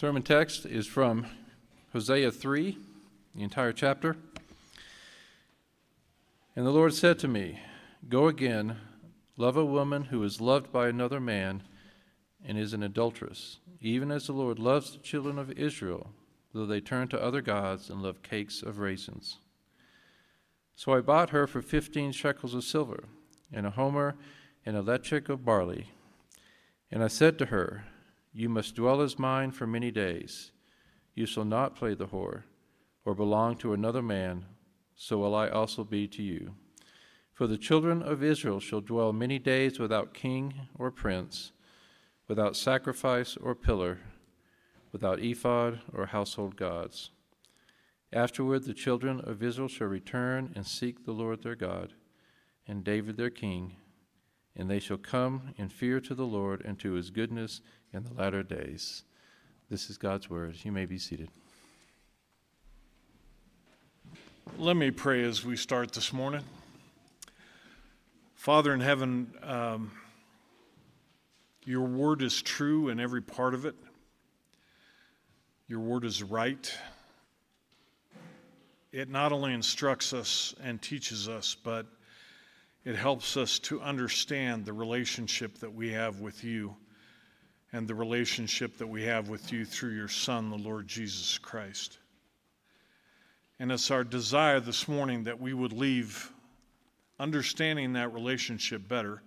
Sermon text is from Hosea 3, the entire chapter. And the Lord said to me, "Go again, love a woman who is loved by another man and is an adulteress, even as the Lord loves the children of Israel, though they turn to other gods and love cakes of raisins." So I bought her for 15 shekels of silver, and a homer and a lechek of barley. And I said to her, "You must dwell as mine for many days. You shall not play the whore, or belong to another man, so will I also be to you. For the children of Israel shall dwell many days without king or prince, without sacrifice or pillar, without ephod or household gods. Afterward the children of Israel shall return and seek the Lord their God, and David their king, and they shall come in fear to the Lord and to his goodness in the latter days." This is God's word. You may be seated. Let me pray as we start this morning. Father in heaven, your word is true in every part of it. Your word is right. It not only instructs us and teaches us, but it helps us to understand the relationship that we have with you and the relationship that we have with you through your Son, the Lord Jesus Christ. And it's our desire this morning that we would leave understanding that relationship better,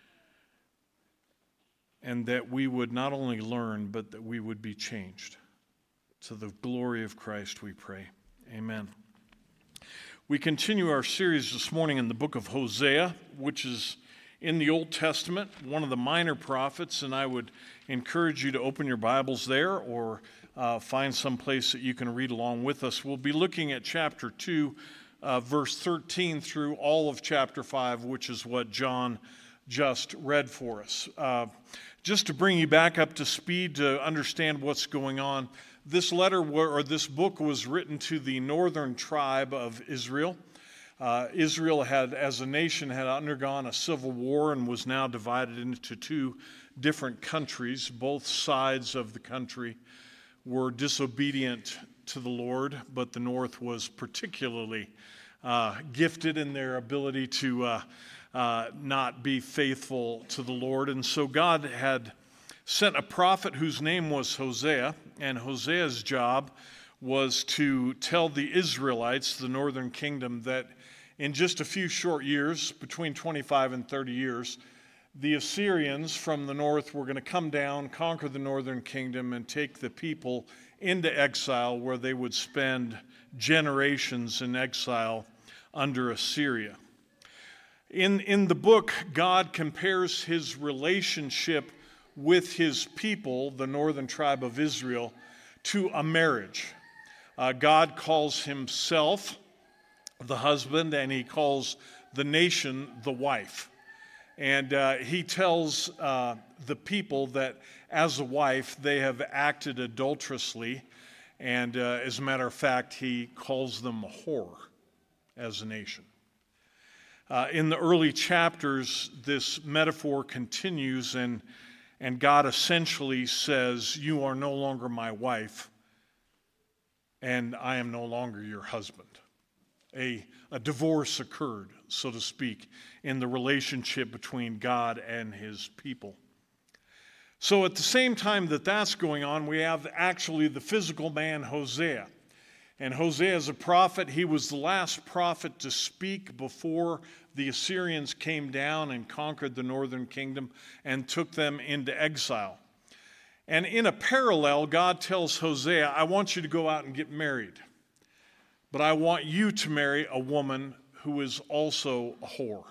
and that we would not only learn, but that we would be changed. To the glory of Christ we pray. Amen. We continue our series this morning in the book of Hosea, which is in the Old Testament, one of the minor prophets, and I would encourage you to open your Bibles there or find some place that you can read along with us. We'll be looking at chapter 2, verse 13 through all of chapter 5, which is what John just read for us. Just to bring you back up to speed to understand what's going on, this letter or this book was written to the northern tribe of Israel. Israel had, as a nation, had undergone a civil war and was now divided into two different countries. Both sides of the country were disobedient to the Lord, but the north was particularly gifted in their ability to not be faithful to the Lord. And so God had sent a prophet whose name was Hosea, and Hosea's job was to tell the Israelites, the northern kingdom, that in just a few short years, between 25 and 30 years, the Assyrians from the north were going to come down, conquer the northern kingdom, and take the people into exile, where they would spend generations in exile under Assyria. In the book, God compares his relationship with his people, the northern tribe of Israel, to a marriage. God calls himself the husband, and he calls the nation the wife. And he tells the people that as a wife, they have acted adulterously. And as a matter of fact, he calls them a whore as a nation. In the early chapters, this metaphor continues, and God essentially says, "You are no longer my wife, and I am no longer your husband." A divorce occurred, so to speak, in the relationship between God and his people. So at the same time that that's going on, we have actually the physical man Hosea. And Hosea is a prophet. He was the last prophet to speak before the Assyrians came down and conquered the northern kingdom and took them into exile. And in a parallel, God tells Hosea, "I want you to go out and get married. But I want you to marry a woman who is also a whore.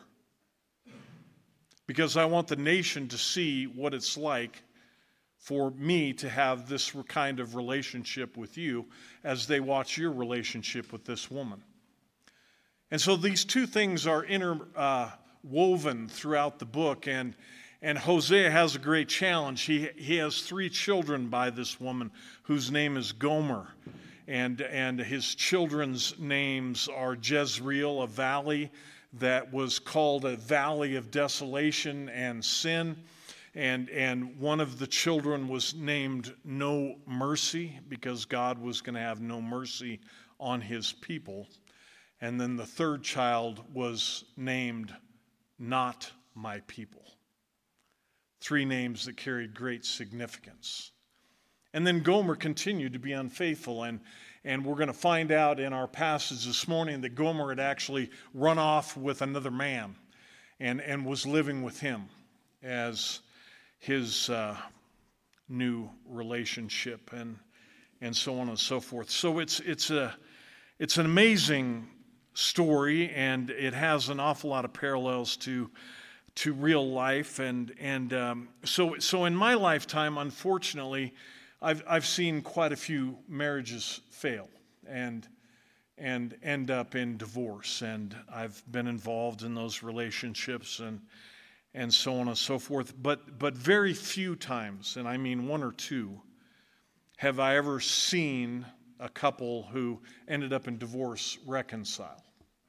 Because I want the nation to see what it's like for me to have this kind of relationship with you as they watch your relationship with this woman." And so these two things are interwoven throughout the book, and Hosea has a great challenge. He has 3 children by this woman whose name is Gomer. And his children's names are Jezreel, a valley that was called a valley of desolation and sin, And one of the children was named No Mercy, because God was going to have no mercy on his people. And then the third child was named Not My People. 3 names that carried great significance. And then Gomer continued to be unfaithful, and we're going to find out in our passage this morning that Gomer had actually run off with another man and was living with him as his new relationship, and so on and so forth. So it's an amazing story, and it has an awful lot of parallels to real life, so in my lifetime, unfortunately, I've seen quite a few marriages fail and end up in divorce, and I've been involved in those relationships and so on and so forth. But very few times, and I mean 1 or 2, have I ever seen a couple who ended up in divorce reconcile.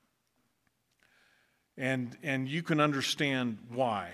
And you can understand why.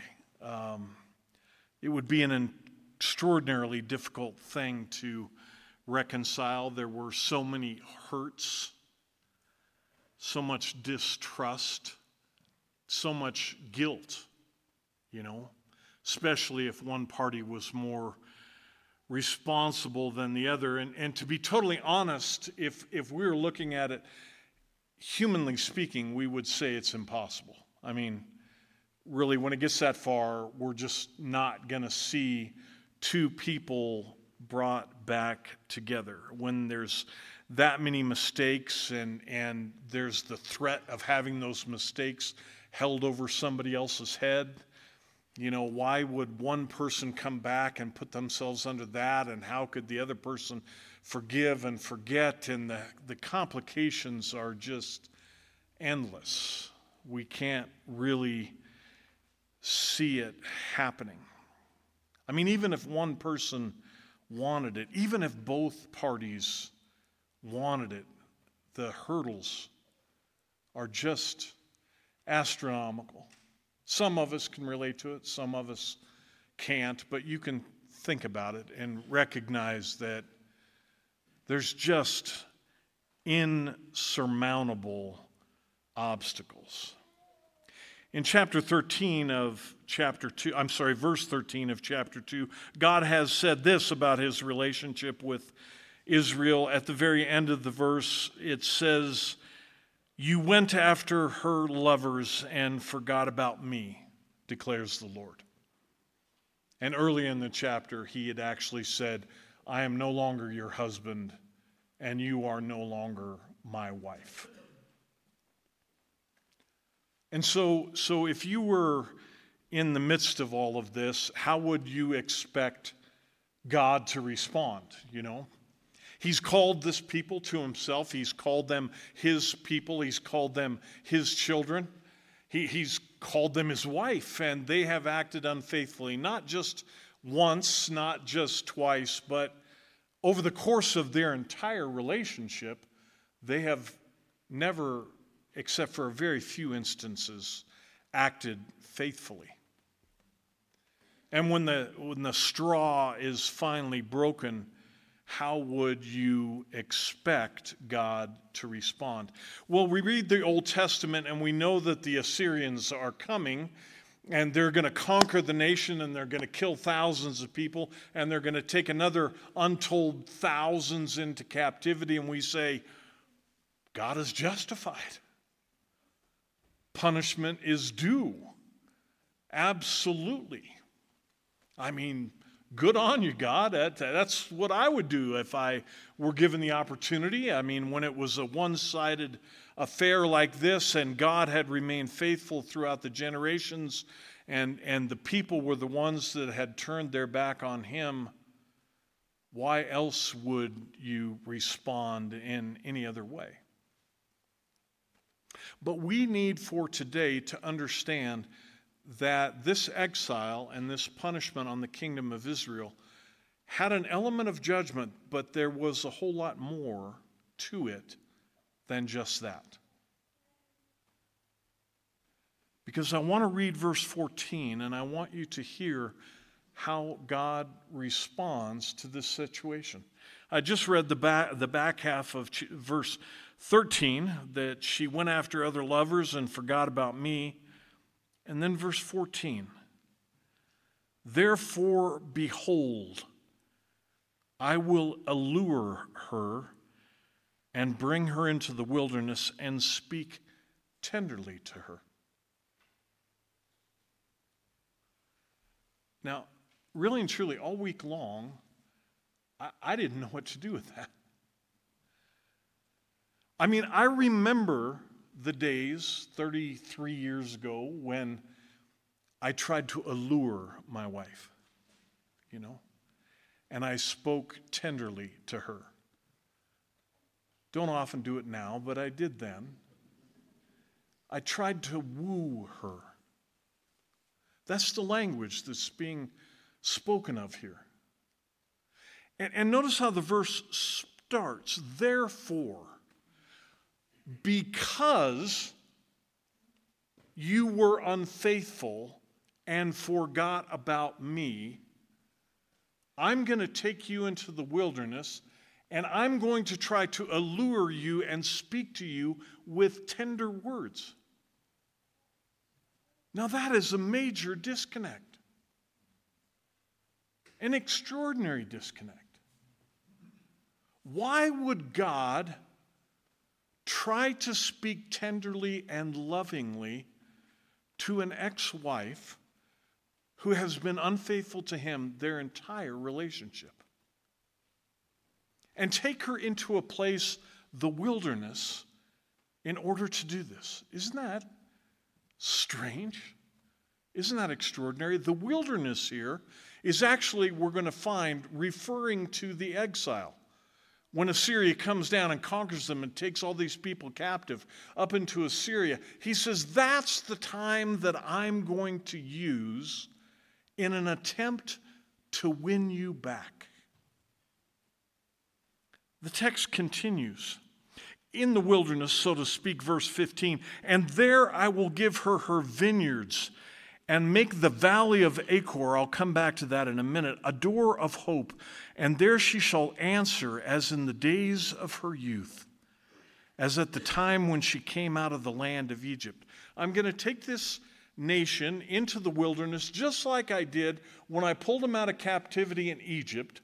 It would be an extraordinarily difficult thing to reconcile. There were so many hurts, so much distrust, so much guilt, especially if one party was more responsible than the other. And to be totally honest, if we were looking at it, humanly speaking, we would say it's impossible. I mean, really, when it gets that far, we're just not going to see 2 people brought back together. When there's that many mistakes and there's the threat of having those mistakes held over somebody else's head, why would one person come back and put themselves under that, and how could the other person forgive and forget? And the complications are just endless. We can't really see it happening. I mean, even if one person wanted it, even if both parties wanted it, the hurdles are just astronomical. Some of us can relate to it, some of us can't, but you can think about it and recognize that there's just insurmountable obstacles. In verse 13 of chapter 2, God has said this about his relationship with Israel. At the very end of the verse, it says, "You went after her lovers and forgot about me, declares the Lord." And early in the chapter, he had actually said, "I am no longer your husband, and you are no longer my wife." And so if you were in the midst of all of this, how would you expect God to respond, He's called this people to himself. He's called them his people. He's called them his children. He's called them his wife, and they have acted unfaithfully, not just once, not just twice, but over the course of their entire relationship, they have never, except for a very few instances, acted faithfully. And when the straw is finally broken, how would you expect God to respond? Well, we read the Old Testament and we know that the Assyrians are coming, and they're going to conquer the nation, and they're going to kill thousands of people, and they're going to take another untold thousands into captivity, and we say, God is justified. Punishment is due. Absolutely. I mean, good on you, God. That's what I would do if I were given the opportunity. I mean, when it was a one-sided affair like this, and God had remained faithful throughout the generations, and the people were the ones that had turned their back on him, why else would you respond in any other way? But we need for today to understand that this exile and this punishment on the kingdom of Israel had an element of judgment, but there was a whole lot more to it than just that. Because I want to read verse 14, and I want you to hear how God responds to this situation. I just read the back half of verse 13, that she went after other lovers and forgot about me. And then verse 14, therefore, behold, I will allure her and bring her into the wilderness and speak tenderly to her. Now, really and truly, all week long, I didn't know what to do with that. I mean, I remember the days 33 years ago when I tried to allure my wife, and I spoke tenderly to her. Don't often do it now, but I did then. I tried to woo her. That's the language that's being spoken of here. And notice how the verse starts. Therefore, because you were unfaithful and forgot about me, I'm going to take you into the wilderness, and I'm going to try to allure you and speak to you with tender words. Now that is a major disconnect, an extraordinary disconnect. Why would God try to speak tenderly and lovingly to an ex-wife who has been unfaithful to him their entire relationship, and take her into a place, the wilderness, in order to do this? Isn't that strange? Isn't that extraordinary? The wilderness here is actually, we're going to find, referring to the exile. When Assyria comes down and conquers them and takes all these people captive up into Assyria, he says, that's the time that I'm going to use in an attempt to win you back. The text continues. In the wilderness, so to speak, verse 15, and there I will give her her vineyards and make the valley of Achor, I'll come back to that in a minute, a door of hope. And there she shall answer as in the days of her youth, as at the time when she came out of the land of Egypt. I'm going to take this nation into the wilderness just like I did when I pulled them out of captivity in Egypt.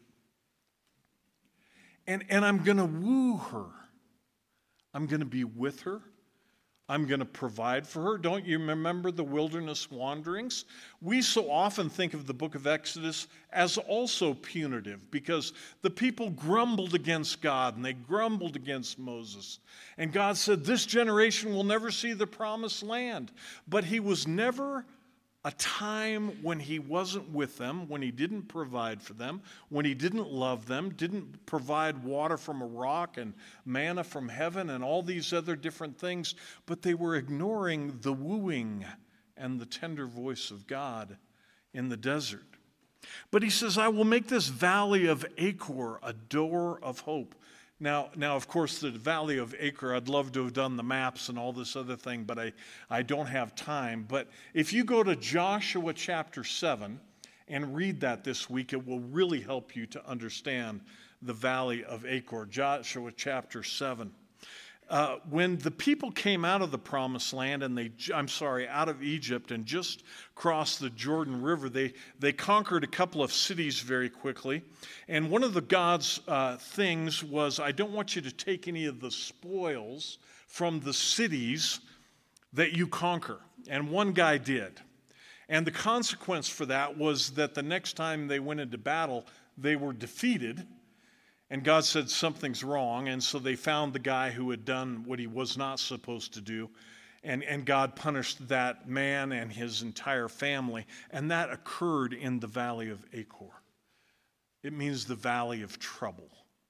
And I'm going to woo her. I'm going to be with her. I'm going to provide for her. Don't you remember the wilderness wanderings? We so often think of the book of Exodus as also punitive because the people grumbled against God and they grumbled against Moses. And God said, this generation will never see the promised land. But he was never a time when he wasn't with them, when he didn't provide for them, when he didn't love them, didn't provide water from a rock and manna from heaven and all these other different things, but they were ignoring the wooing and the tender voice of God in the desert. But he says, I will make this valley of Achor a door of hope. Now, of course, the Valley of Achor, I'd love to have done the maps and all this other thing, but I don't have time. But if you go to Joshua chapter 7 and read that this week, it will really help you to understand the Valley of Achor. Joshua chapter 7. When the people came out of the promised land out of Egypt and just crossed the Jordan River, they conquered a couple of cities very quickly. And one of the God's things was, I don't want you to take any of the spoils from the cities that you conquer. And one guy did. And the consequence for that was that the next time they went into battle, they were defeated. And God said something's wrong, and so they found the guy who had done what he was not supposed to do, and God punished that man and his entire family, and that occurred in the Valley of Achor. It means the valley of trouble.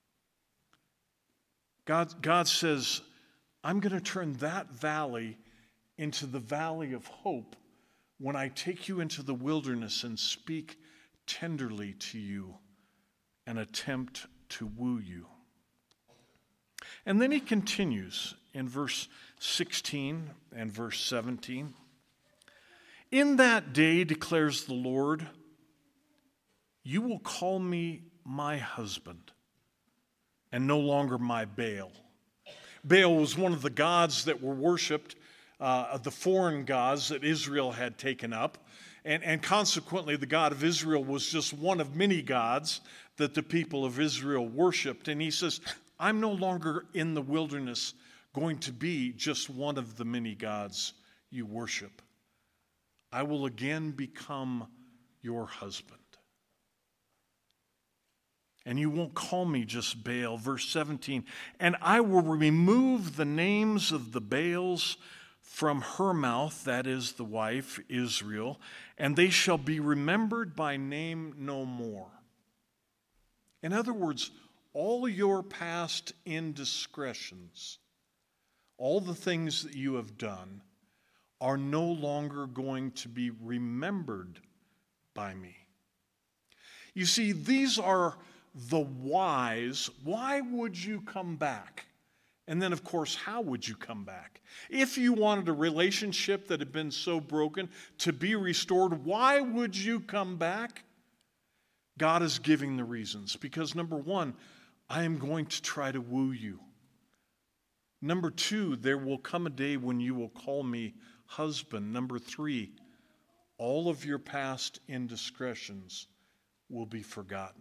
God says, I'm going to turn that valley into the valley of hope when I take you into the wilderness and speak tenderly to you and attempt to woo you. And then he continues in verse 16 and verse 17. In that day, declares the Lord, you will call me my husband and no longer my Baal. Baal was one of the gods that were worshipped, the foreign gods that Israel had taken up. And consequently, the God of Israel was just one of many gods that the people of Israel worshipped. And he says, I'm no longer in the wilderness going to be just one of the many gods you worship. I will again become your husband. And you won't call me just Baal. Verse 17, and I will remove the names of the Baals from her mouth, that is the wife, Israel, and they shall be remembered by name no more. In other words, all your past indiscretions, all the things that you have done, are no longer going to be remembered by me. You see, these are the whys. Why would you come back? And then, of course, how would you come back? If you wanted a relationship that had been so broken to be restored, why would you come back? God is giving the reasons. Because number one, I am going to try to woo you. Number two, there will come a day when you will call me husband. Number three, all of your past indiscretions will be forgotten.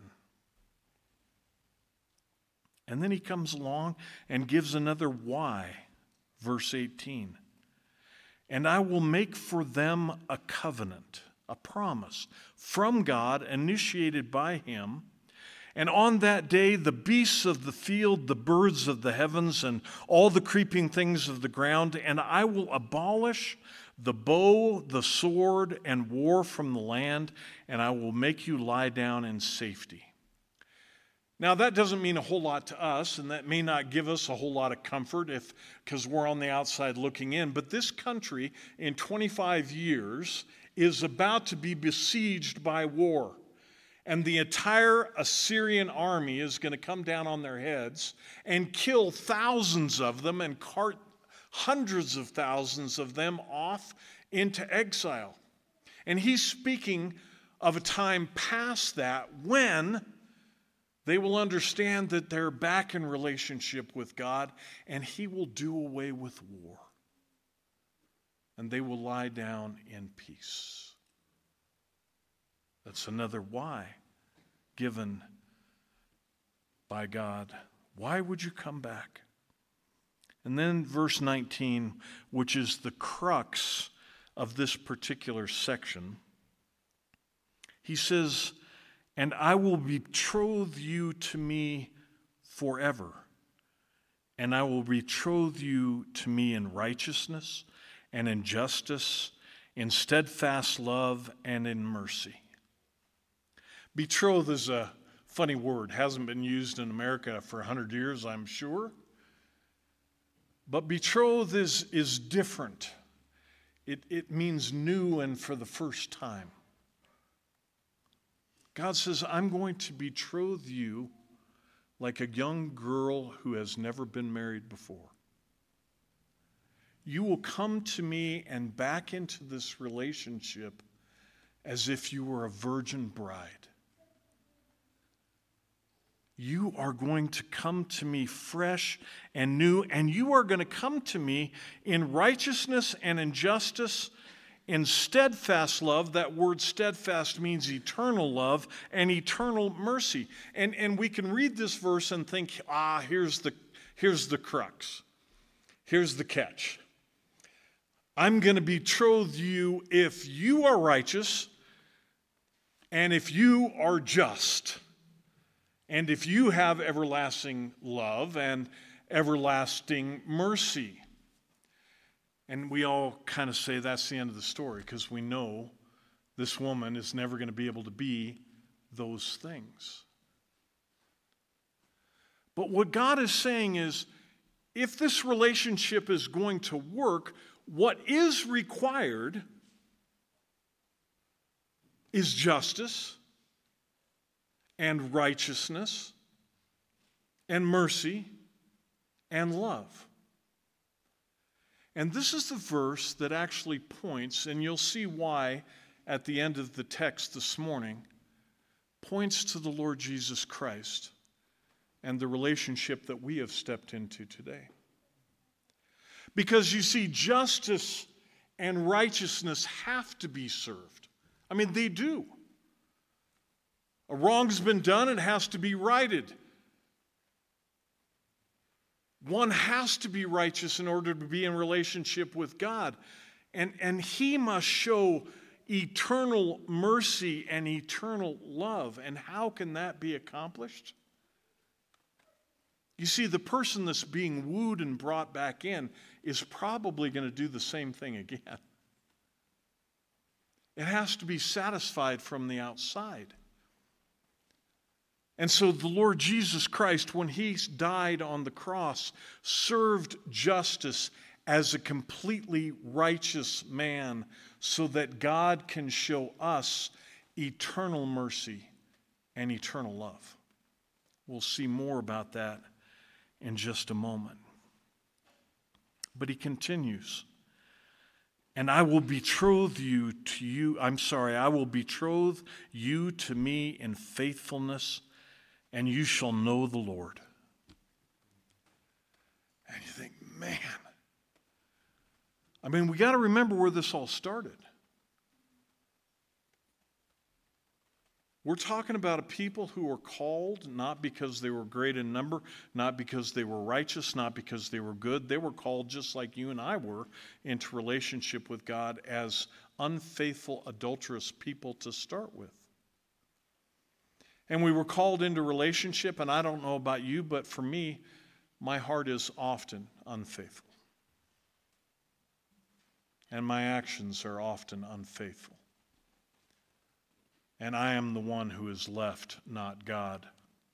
And then he comes along and gives another why. Verse 18. And I will make for them a covenant, a promise from God, initiated by him. And on that day, the beasts of the field, the birds of the heavens, and all the creeping things of the ground, and I will abolish the bow, the sword, and war from the land, and I will make you lie down in safety. Now, that doesn't mean a whole lot to us, and that may not give us a whole lot of comfort because we're on the outside looking in. But this country, in 25 years, is about to be besieged by war. And the entire Assyrian army is going to come down on their heads and kill thousands of them and cart hundreds of thousands of them off into exile. And he's speaking of a time past that when they will understand that they're back in relationship with God, and he will do away with war. And they will lie down in peace. That's another why given by God. Why would you come back? And then verse 19, which is the crux of this particular section, he says, and I will betroth you to me forever, and I will betroth you to me in righteousness and in justice, in steadfast love and in mercy. Betroth is a funny word. Hasn't been used in America for 100 years, I'm sure. But betroth is different. It means new and for the first time. God says, I'm going to betroth you like a young girl who has never been married before. You will come to me and back into this relationship as if you were a virgin bride. You are going to come to me fresh and new, and you are going to come to me in righteousness and in justice, in steadfast love. That word steadfast means eternal love and eternal mercy. And we can read this verse and think, here's the crux. Here's the catch. I'm going to betroth you if you are righteous and if you are just. And if you have everlasting love and everlasting mercy. And we all kind of say that's the end of the story because we know this woman is never going to be able to be those things. But what God is saying is, if this relationship is going to work, what is required is justice and righteousness and mercy and love. And this is the verse that actually points, and you'll see why at the end of the text this morning, points to the Lord Jesus Christ and the relationship that we have stepped into today. Because you see, justice and righteousness have to be served. I mean, they do. A wrong's been done, it has to be righted. One has to be righteous in order to be in relationship with God. And he must show eternal mercy and eternal love. And how can that be accomplished? You see, the person that's being wooed and brought back in is probably going to do the same thing again. It has to be satisfied from the outside. And so the Lord Jesus Christ, when he died on the cross, served justice as a completely righteous man so that God can show us eternal mercy and eternal love. We'll see more about that in just a moment. But he continues, and I will betroth you to you, I will betroth you to me in faithfulness, and you shall know the Lord. And you think, man, I mean, we got to remember where this all started. We're talking about a people who were called not because they were great in number, not because they were righteous, not because they were good. They were called just like you and I were into relationship with God as unfaithful, adulterous people to start with. And we were called into relationship, and I don't know about you, but for me, my heart is often unfaithful. And my actions are often unfaithful. And I am the one who is left, not God.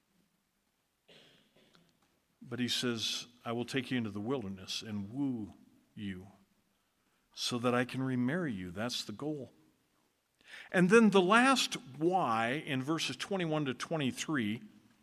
But he says, I will take you into the wilderness and woo you so that I can remarry you. That's the goal. And then the last why in verses 21 to 23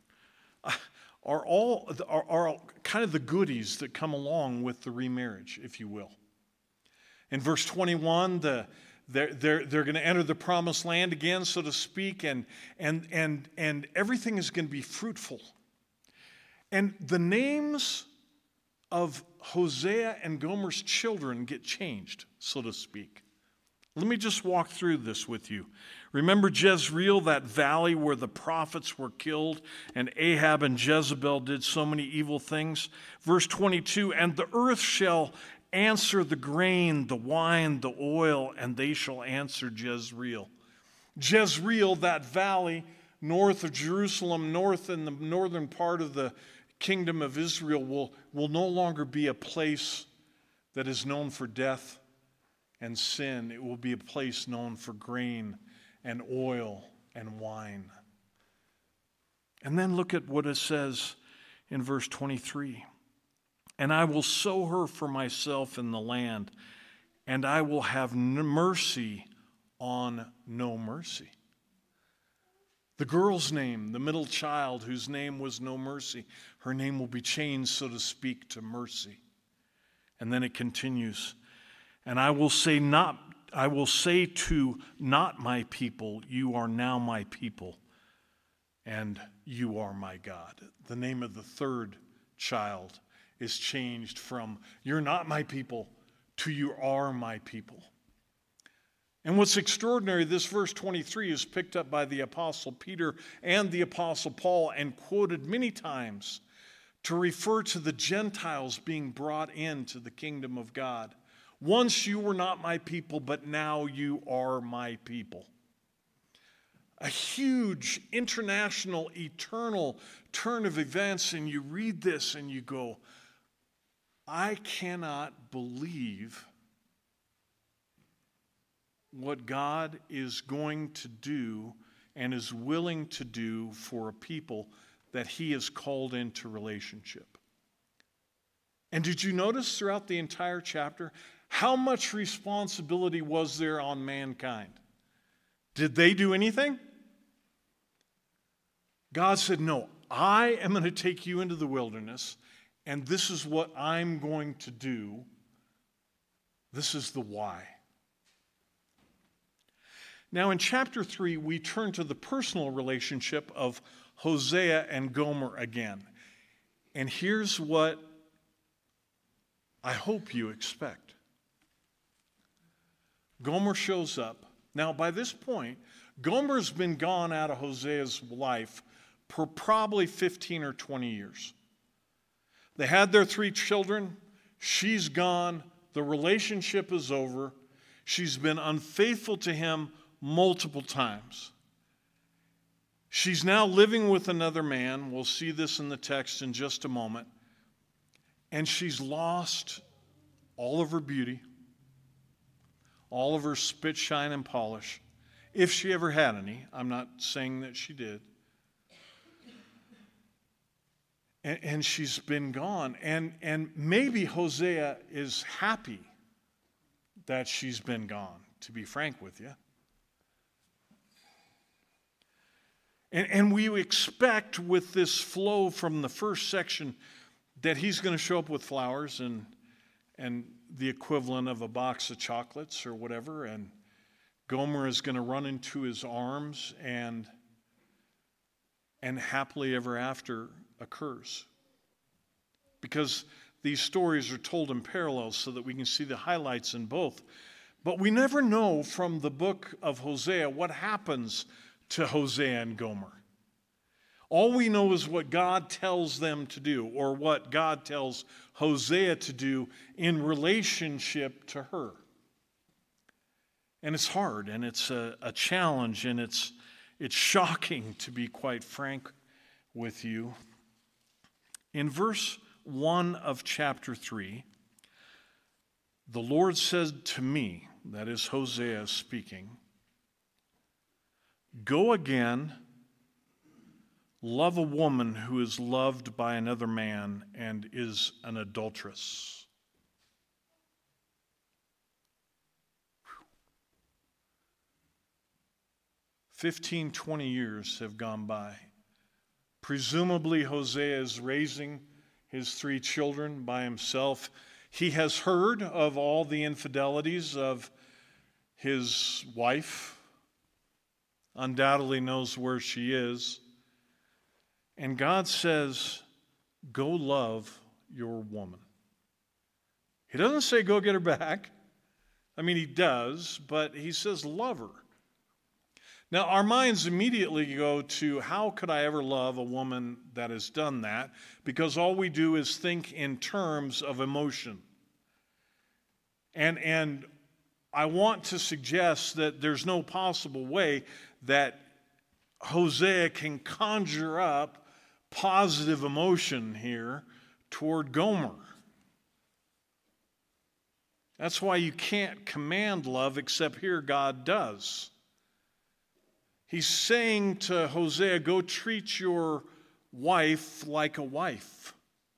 are kind of the goodies that come along with the remarriage, if you will. In verse 21, they're going to enter the promised land again, so to speak, and everything is going to be fruitful. And the names of Hosea and Gomer's children get changed, so to speak. Let me just walk through this with you. Remember Jezreel, that valley where the prophets were killed and Ahab and Jezebel did so many evil things? Verse 22, and the earth shall answer the grain, the wine, the oil, and they shall answer Jezreel. Jezreel, that valley north of Jerusalem, north in the northern part of the kingdom of Israel, will no longer be a place that is known for death and sin. It will be a place known for grain and oil and wine. And then look at what it says in verse 23. And I will sow her for myself in the land, and I will have mercy on no mercy. The girl's name, the middle child whose name was No Mercy, her name will be changed, so to speak, to Mercy. And then it continues. And I will say to not my people, you are now my people, and you are my God. The name of the third child is changed from you're not my people to you are my people. And what's extraordinary, this verse 23 is picked up by the Apostle Peter and the Apostle Paul and quoted many times to refer to the Gentiles being brought into the kingdom of God. Once you were not my people, but now you are my people. A huge international, eternal turn of events, and you read this and you go, I cannot believe what God is going to do and is willing to do for a people that he has called into relationship. And did you notice throughout the entire chapter how much responsibility was there on mankind? Did they do anything? God said, no, I am going to take you into the wilderness, and this is what I'm going to do. This is the why. Now, in chapter 3, we turn to the personal relationship of Hosea and Gomer again. And here's what I hope you expect. Gomer shows up. Now, by this point, Gomer's been gone out of Hosea's life for probably 15 or 20 years. They had their 3 children. She's gone. The relationship is over. She's been unfaithful to him multiple times. She's now living with another man. We'll see this in the text in just a moment. And she's lost all of her beauty, all of her spit, shine, and polish, if she ever had any. I'm not saying that she did. And she's been gone. And maybe Hosea is happy that she's been gone, to be frank with you. And we expect with this flow from the first section that he's going to show up with flowers and the equivalent of a box of chocolates or whatever, and Gomer is going to run into his arms, and happily ever after occurs. Because these stories are told in parallel so that we can see the highlights in both. But we never know from the book of Hosea what happens to Hosea and Gomer. All we know is what God tells them to do, or what God tells Hosea to do in relationship to her. And it's hard, and it's a challenge, and it's shocking, to be quite frank with you. In verse 1 of chapter 3, the Lord said to me, that is Hosea speaking, "Go again, love a woman who is loved by another man and is an adulteress." 15, 20 years have gone by. Presumably, Hosea is raising his 3 children by himself. He has heard of all the infidelities of his wife, undoubtedly knows where she is. And God says, go love your woman. He doesn't say go get her back. I mean, he does, but he says love her. Now, our minds immediately go to, how could I ever love a woman that has done that? Because all we do is think in terms of emotion. And I want to suggest that there's no possible way that Hosea can conjure up positive emotion here toward Gomer. That's why you can't command love, except here God does. He's saying to Hosea, go treat your wife like a wife.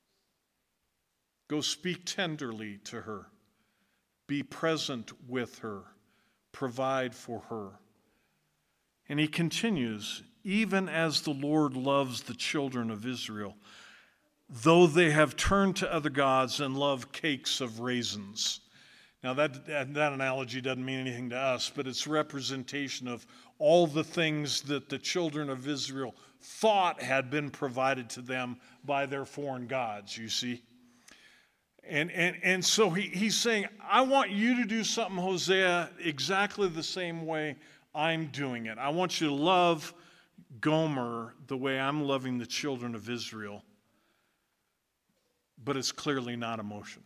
Go speak tenderly to her. Be present with her. Provide for her. And he continues, even as the Lord loves the children of Israel, though they have turned to other gods and love cakes of raisins. Now that analogy doesn't mean anything to us, but it's representation of all the things that the children of Israel thought had been provided to them by their foreign gods, you see. And so he's saying, I want you to do something, Hosea, exactly the same way I'm doing it. I want you to love Gomer the way I'm loving the children of Israel. But it's clearly not emotion.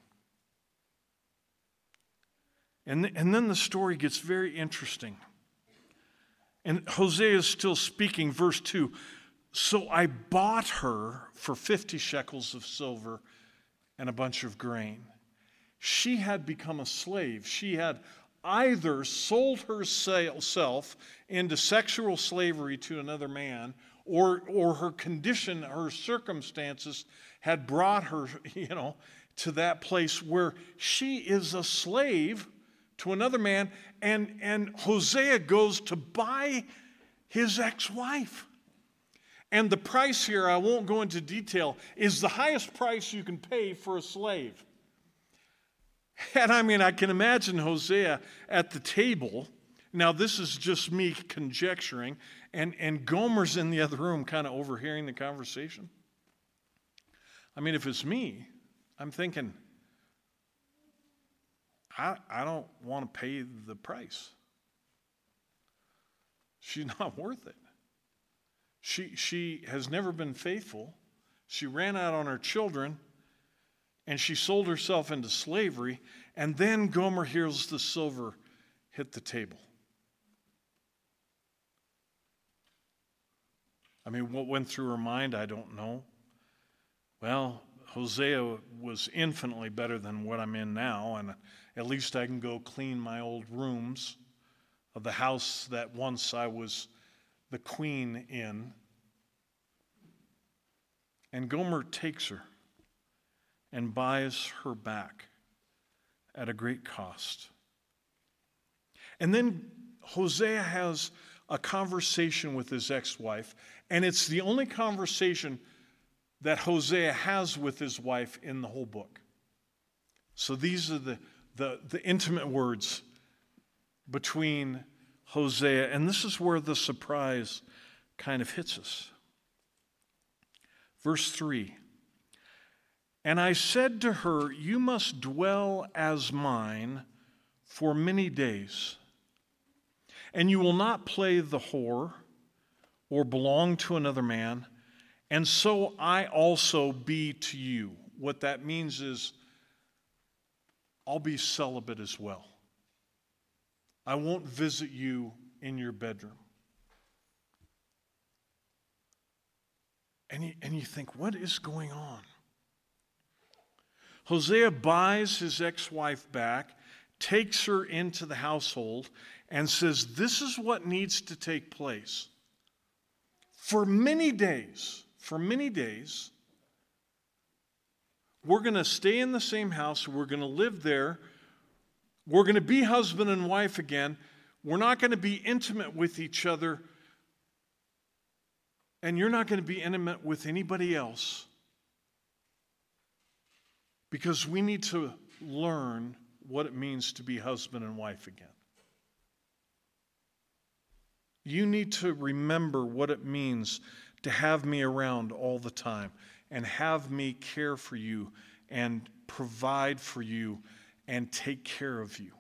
And then the story gets very interesting. And Hosea is still speaking, verse 2. So I bought her for 50 shekels of silver and a bunch of grain. She had become a slave. She had either sold herself into sexual slavery to another man, or her condition, her circumstances had brought her, to that place where she is a slave to another man, and Hosea goes to buy his ex-wife. And the price here, I won't go into detail, is the highest price you can pay for a slave. And I can imagine Hosea at the table, Now, this is just me conjecturing, and Gomer's in the other room kind of overhearing the conversation. I mean, if it's me, I'm thinking, I don't want to pay the price. She's not worth it. She has never been faithful. She ran out on her children, and she sold herself into slavery, and then Gomer hears the silver hit the table. I mean, what went through her mind, I don't know. Well, Hosea was infinitely better than what I'm in now, and at least I can go clean my old rooms of the house that once I was the queen in. And Gomer takes her and buys her back at a great cost. And then Hosea has a conversation with his ex-wife, and it's the only conversation that Hosea has with his wife in the whole book. So these are the intimate words between Hosea, and this is where the surprise kind of hits us. Verse 3, "And I said to her, you must dwell as mine for many days, and you will not play the whore or belong to another man, and so I also be to you." What that means is, I'll be celibate as well. I won't visit you in your bedroom. And you think, what is going on? Hosea buys his ex-wife back, takes her into the household, and says, this is what needs to take place. For many days, we're going to stay in the same house. We're going to live there. We're going to be husband and wife again. We're not going to be intimate with each other. And you're not going to be intimate with anybody else. Because we need to learn what it means to be husband and wife again. You need to remember what it means to have me around all the time and have me care for you and provide for you and take care of you.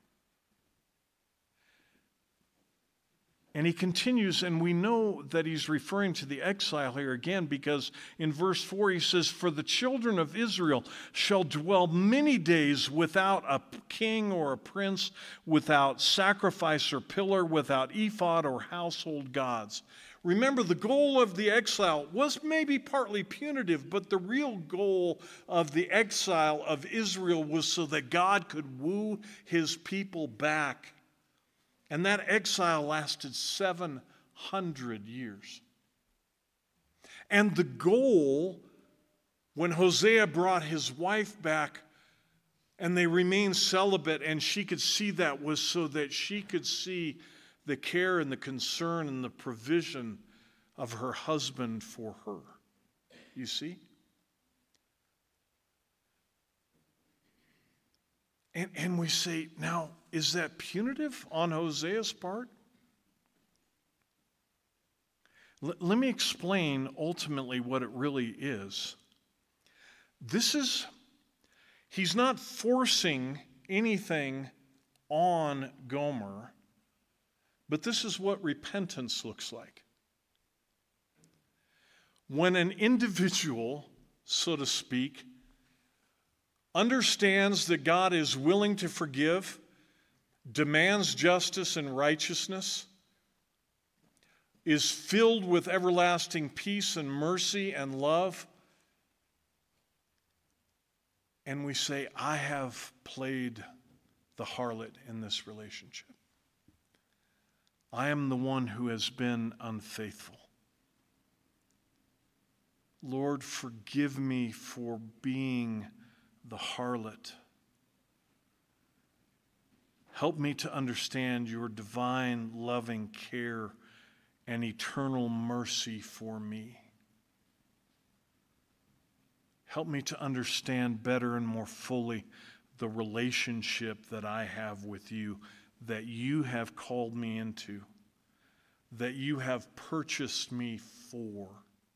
And he continues, and we know that he's referring to the exile here again, because in verse 4 he says, "For the children of Israel shall dwell many days without a king or a prince, without sacrifice or pillar, without ephod or household gods." Remember, the goal of the exile was maybe partly punitive, but the real goal of the exile of Israel was so that God could woo his people back. And that exile lasted 700 years. And the goal, when Hosea brought his wife back and they remained celibate and she could see that, was so that she could see the care and the concern and the provision of her husband for her. You see? And we say, now, is that punitive on Hosea's part? Let me explain ultimately what it really is. He's not forcing anything on Gomer, but this is what repentance looks like. When an individual, so to speak, understands that God is willing to forgive, demands justice and righteousness, is filled with everlasting peace and mercy and love, and we say, I have played the harlot in this relationship. I am the one who has been unfaithful. Lord, forgive me for being the harlot. Help me to understand your divine loving care and eternal mercy for me. Help me to understand better and more fully the relationship that I have with you that you have called me into, that you have purchased me for.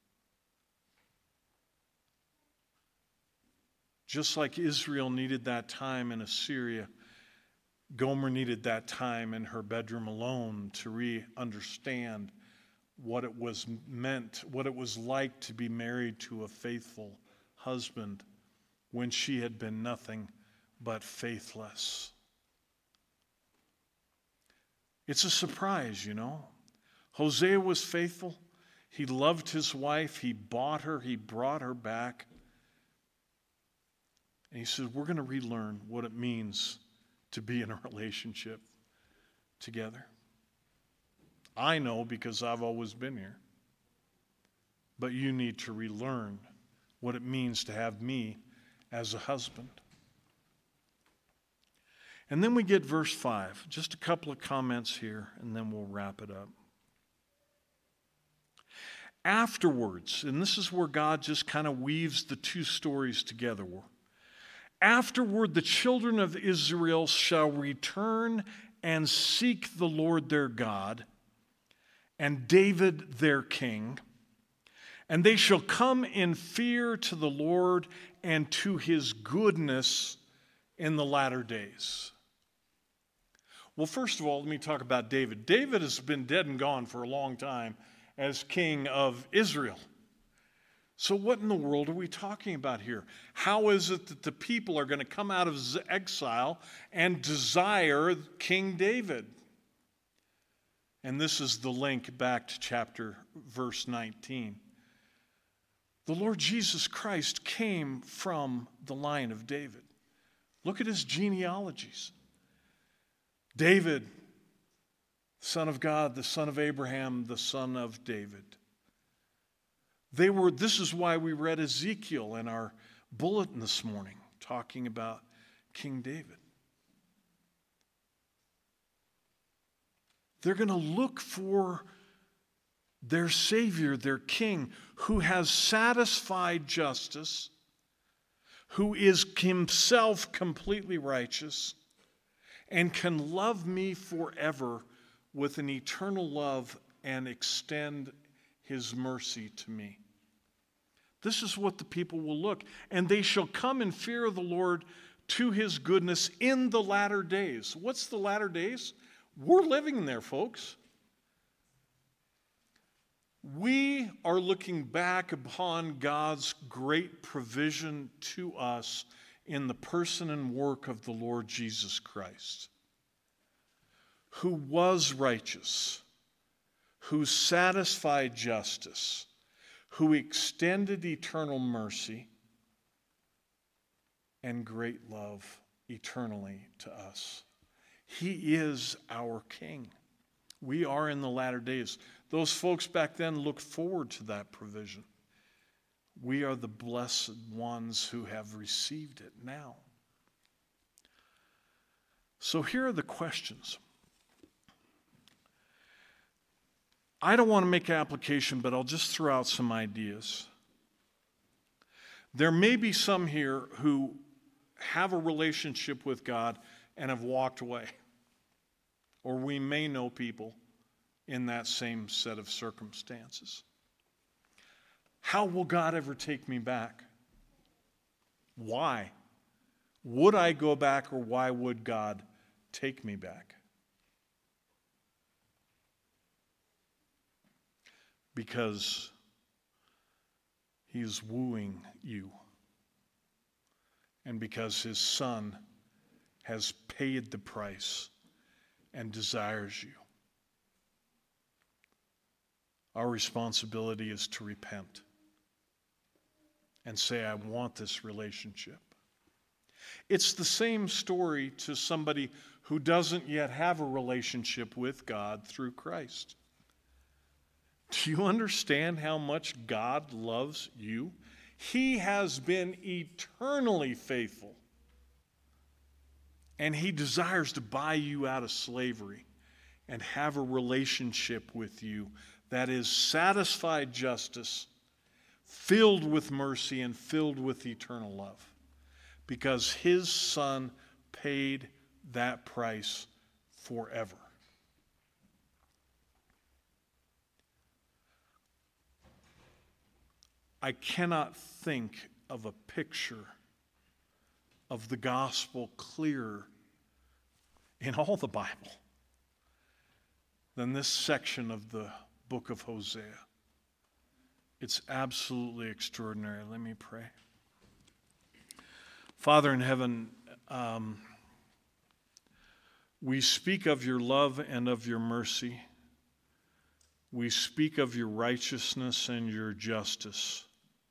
Just like Israel needed that time in Assyria, Gomer needed that time in her bedroom alone to understand what it was meant, what it was like to be married to a faithful husband when she had been nothing but faithless. It's a surprise, you know. Hosea was faithful. He loved his wife. He bought her. He brought her back. And he said, we're going to relearn what it means to be in a relationship together. I know because I've always been here. But you need to relearn what it means to have me as a husband. And then we get verse 5. Just a couple of comments here, and then we'll wrap it up. Afterwards, and this is where God just kind of weaves the two stories together. Afterward, the children of Israel shall return and seek the Lord their God and David their king, and they shall come in fear to the Lord and to his goodness in the latter days. Well, first of all, let me talk about David. David has been dead and gone for a long time as king of Israel. So what in the world are we talking about here? How is it that the people are going to come out of exile and desire King David? And this is the link back to verse 19. The Lord Jesus Christ came from the line of David. Look at his genealogies. David, son of God, the son of Abraham, the son of David. This is why we read Ezekiel in our bulletin this morning, talking about King David. They're going to look for their Savior, their King, who has satisfied justice, who is himself completely righteous, and can love me forever with an eternal love and extend his mercy to me. This is what the people will look. And they shall come in fear of the Lord to his goodness in the latter days. What's the latter days? We're living there, folks. We are looking back upon God's great provision to us in the person and work of the Lord Jesus Christ, who was righteous, who satisfied justice, who extended eternal mercy and great love eternally to us. He is our King. We are in the latter days. Those folks back then looked forward to that provision. We are the blessed ones who have received it now. So here are the questions. I don't want to make an application, but I'll just throw out some ideas. There may be some here who have a relationship with God and have walked away. Or we may know people in that same set of circumstances. How will God ever take me back? Why? Would I go back, or why would God take me back? Because he is wooing you. And because his Son has paid the price and desires you. Our responsibility is to repent and say, I want this relationship. It's the same story to somebody who doesn't yet have a relationship with God through Christ. Do you understand how much God loves you? He has been eternally faithful. And he desires to buy you out of slavery and have a relationship with you that is satisfied justice, filled with mercy, and filled with eternal love. Because his Son paid that price forever. I cannot think of a picture of the gospel clearer in all the Bible than this section of the book of Hosea. It's absolutely extraordinary. Let me pray. Father in heaven, we speak of your love and of your mercy. We speak of your righteousness and your justice.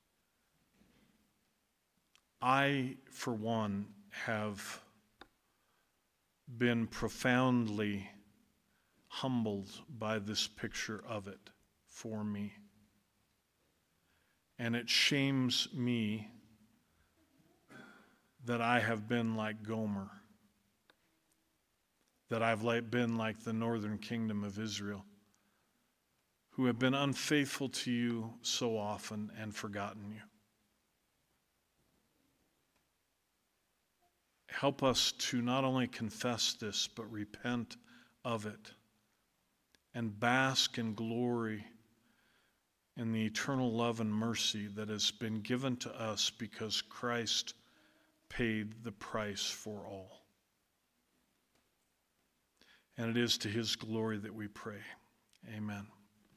I, for one, have been profoundly humbled by this picture of it for me. And it shames me that I have been like Gomer, that I've been like the northern kingdom of Israel, who have been unfaithful to you so often and forgotten you. Help us to not only confess this, but repent of it and bask in glory in the eternal love and mercy that has been given to us because Christ paid the price for all. And it is to his glory that we pray. Amen.